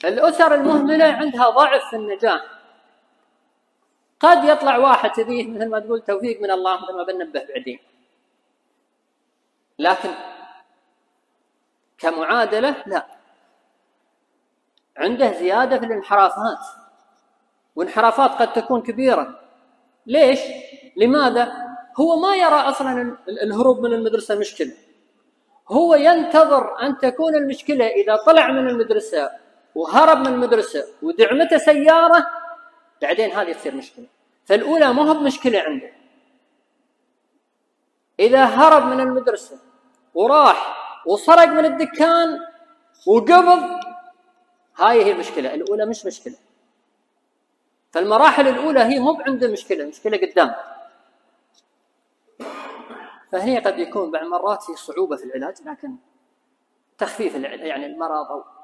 الأسر المهملة عندها ضعف في النجاح. قد يطلع واحد تبيه مثل ما تقول توفيق من الله مثل ما بننبه بعدين، لكن كمعادلة لا، عنده زيادة في الانحرافات، وانحرافات قد تكون كبيرة. ليش؟ لماذا؟ هو ما يرى أصلا الهروب من المدرسة مشكلة، هو ينتظر أن تكون المشكلة إذا طلع من المدرسة وهرب من المدرسة ودعمته سيارة، بعدين هذه تصير مشكلة. فالأولى ما هو بمشكلة عنده، إذا هرب من المدرسة وراح وسرق من الدكان وقبض، هاي هي المشكلة. الأولى مش مشكلة. فالمراحل الأولى هي مو عنده مشكلة، مشكلة قدام. فهي قد يكون بعض مرات في صعوبة في العلاج، لكن تخفيف يعني المرض أو